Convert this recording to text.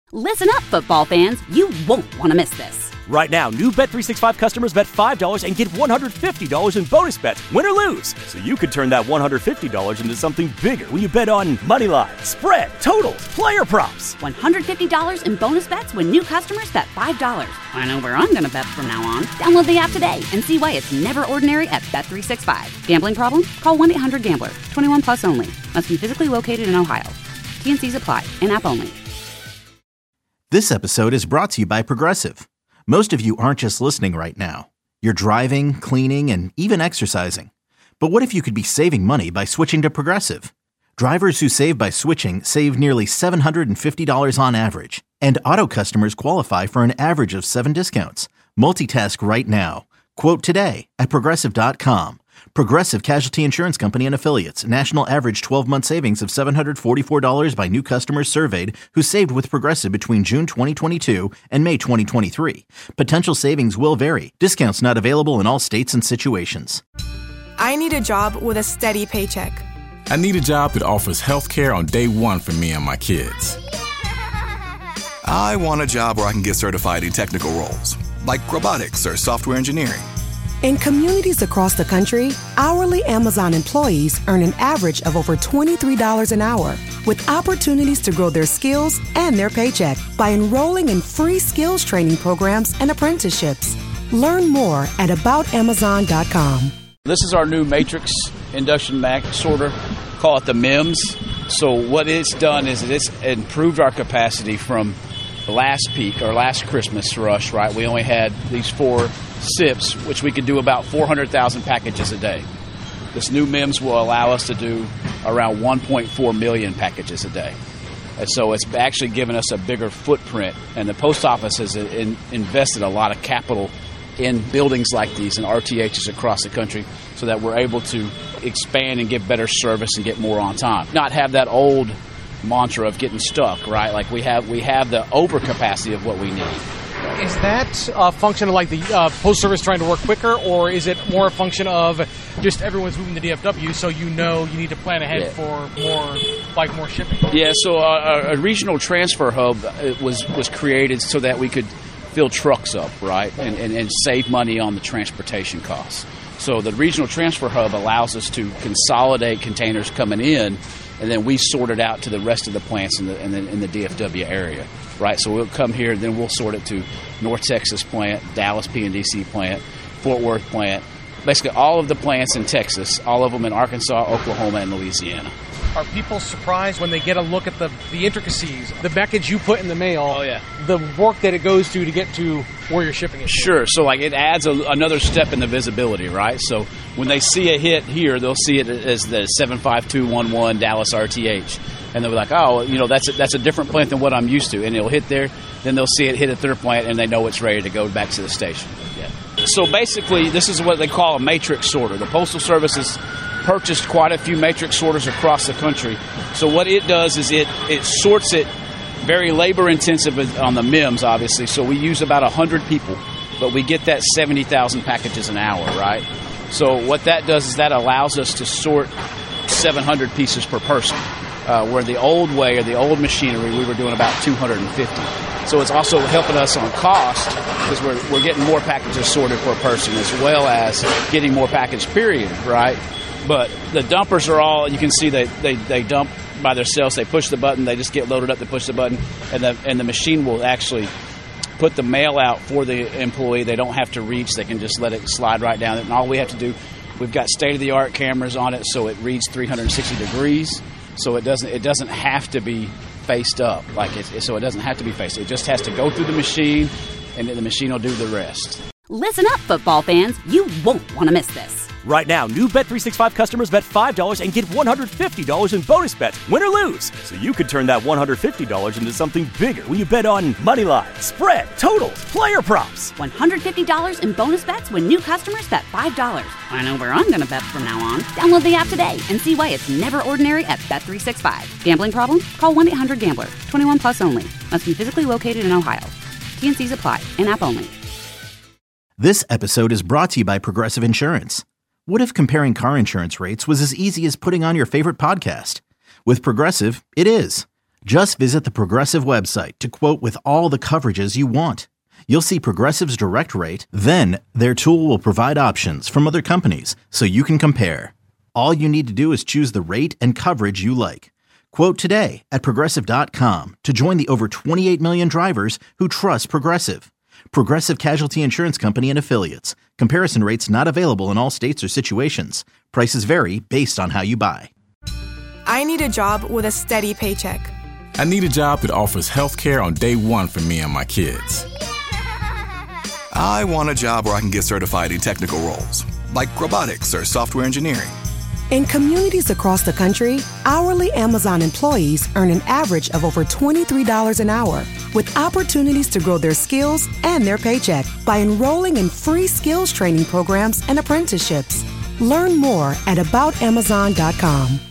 Listen up, football fans. You won't want to miss this. Right now, new Bet365 customers bet $5 and get $150 in bonus bets, win or lose. So you could turn that $150 into something bigger when you bet on moneyline, spread, totals, player props. $150 in bonus bets when new customers bet $5. I know where I'm going to bet from now on. Download the app today and see why it's never ordinary at Bet365. Gambling problem? Call 1-800-GAMBLER. 21 plus only. Must be physically located in Ohio. T&Cs apply. In-app only. This episode is brought to you by Progressive. Most of you aren't just listening right now. You're driving, cleaning, and even exercising. But what if you could be saving money by switching to Progressive? Drivers who save by switching save nearly $750 on average. And auto customers qualify for an average of 7 discounts. Multitask right now. Quote today at Progressive.com. Progressive Casualty Insurance Company and Affiliates. National average 12-month savings of $744 by new customers surveyed who saved with Progressive between June 2022 and May 2023. Potential savings will vary. Discounts not available in all states and situations. I need a job with a steady paycheck. I need a job that offers health care on day one for me and my kids. I want a job where I can get certified in technical roles, like robotics or software engineering. In communities across the country, hourly Amazon employees earn an average of over $23 an hour, with opportunities to grow their skills and their paycheck by enrolling in free skills training programs and apprenticeships. Learn more at aboutamazon.com. This is our new Matrix induction mag sorter, call it the MEMS. So what it's done is it's improved our capacity from the last peak, or last Christmas rush, right? We only had these 4 SIPs, which we could do about 400,000 packages a day. This new MEMS will allow us to do around 1.4 million packages a day. And so it's actually given us a bigger footprint. And the post office has invested a lot of capital in buildings like these and RTHs across the country so that we're able to expand and give better service and get more on time. Not have that old mantra of getting stuck, right? Like we have the overcapacity of what we need. Is that a function of like the Post Service trying to work quicker, or is it more a function of just everyone's moving to DFW, so you know you need to plan ahead for more shipping? Yeah, so a regional transfer hub was created so that we could fill trucks up, right, and save money on the transportation costs. So the regional transfer hub allows us to consolidate containers coming in, and then we sort it out to the rest of the plants in the DFW area, right? So we'll come here, then we'll sort it to North Texas plant, Dallas P&DC plant, Fort Worth plant, basically all of the plants in Texas, all of them in Arkansas, Oklahoma, and Louisiana. Are people surprised when they get a look at the intricacies, the package you put in the mail, the work that it goes to get to where you're shipping it? Sure. So like it adds another step in the visibility, right? So when they see a hit here, they'll see it as the 75211 Dallas RTH. And they'll be like, oh, that's a different plant than what I'm used to. And it'll hit there. Then they'll see it hit at their plant, and they know it's ready to go back to the station. Yeah. So basically, this is what they call a matrix sorter. The Postal Service has purchased quite a few matrix sorters across the country. So what it does is it sorts it very labor-intensive on the MEMS, obviously. So we use about 100 people, but we get that 70,000 packages an hour, right? So what that does is that allows us to sort 700 pieces per person. Where the old way, or the old machinery, we were doing about 250. So it's also helping us on cost because we're getting more packages sorted per person, as well as getting more package period, right? But the dumpers are all, you can see they dump by themselves. They push the button, they just get loaded up, they push the button, and the machine will actually put the mail out for the employee. They don't have to reach, they can just let it slide right down. And all we have to do, we've got state-of-the-art cameras on it, so it reads 360 degrees. So it doesn't have to be faced up, so it doesn't have to be faced. It just has to go through the machine, and the machine will do the rest. Listen up, football fans. You won't want to miss this. Right now, new Bet365 customers bet $5 and get $150 in bonus bets, win or lose. So you could turn that $150 into something bigger when you bet on moneyline, spread, totals, player props. $150 in bonus bets when new customers bet $5. I know where I'm going to bet from now on. Download the app today and see why it's never ordinary at Bet365. Gambling problem? Call 1-800-GAMBLER. 21 plus only. Must be physically located in Ohio. T&Cs apply. In-app only. This episode is brought to you by Progressive Insurance. What if comparing car insurance rates was as easy as putting on your favorite podcast? With Progressive, it is. Just visit the Progressive website to quote with all the coverages you want. You'll see Progressive's direct rate, then their tool will provide options from other companies so you can compare. All you need to do is choose the rate and coverage you like. Quote today at Progressive.com to join the over 28 million drivers who trust Progressive. Progressive Casualty Insurance Company and Affiliates. Comparison rates not available in all states or situations. Prices vary based on how you buy. I need a job with a steady paycheck. I need a job that offers health care on day one for me and my kids. I want a job where I can get certified in technical roles, like robotics or software engineering. In communities across the country, hourly Amazon employees earn an average of over $23 an hour, with opportunities to grow their skills and their paycheck by enrolling in free skills training programs and apprenticeships. Learn more at aboutamazon.com.